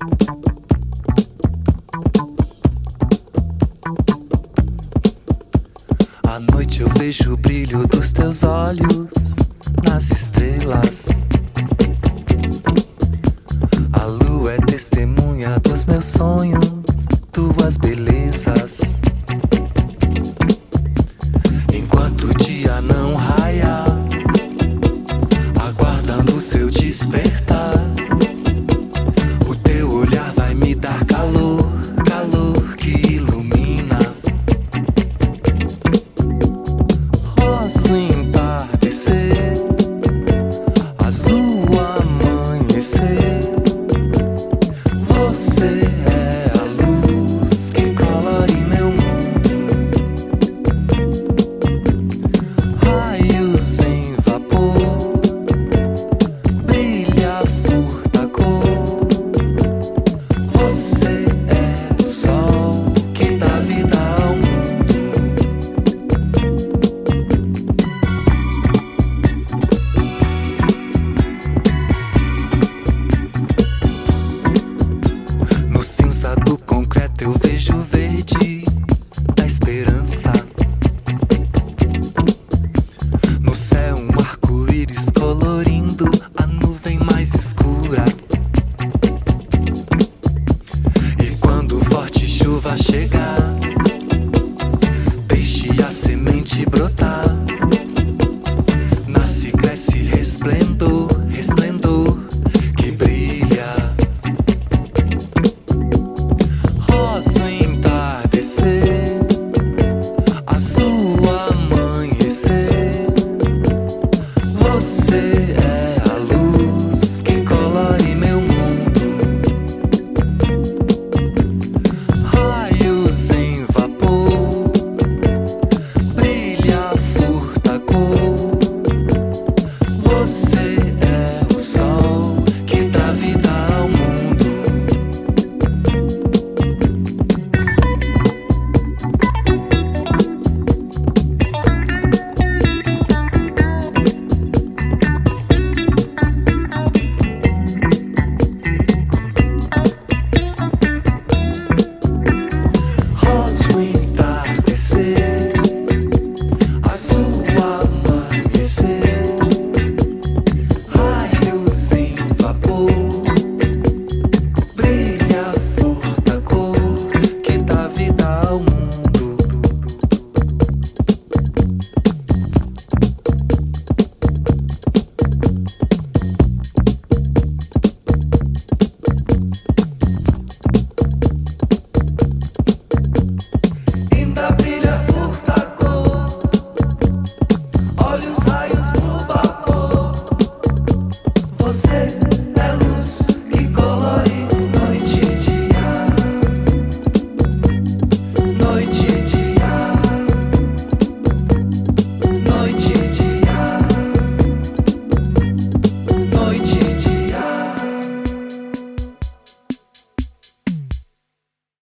À noite eu vejo o brilho dos teus olhos nas estrelas. A lua é testemunha dos meus sonhos, tuas belezas. Enquanto o dia não raia, aguardando o seu despertar, o teu olhar vai me dar calor, calor que ilumina. Rosa entardecer, azul amanhecer. Você é a luz que colore meu mundo. Raios em vapor, brilha, furta a cor. Você é o sol que dá vida ao mundo. No cinza do concreto eu vejo o verde da esperança. No céu um arco-íris colorindo a nuvem mais escura. E quando forte chuva chegar,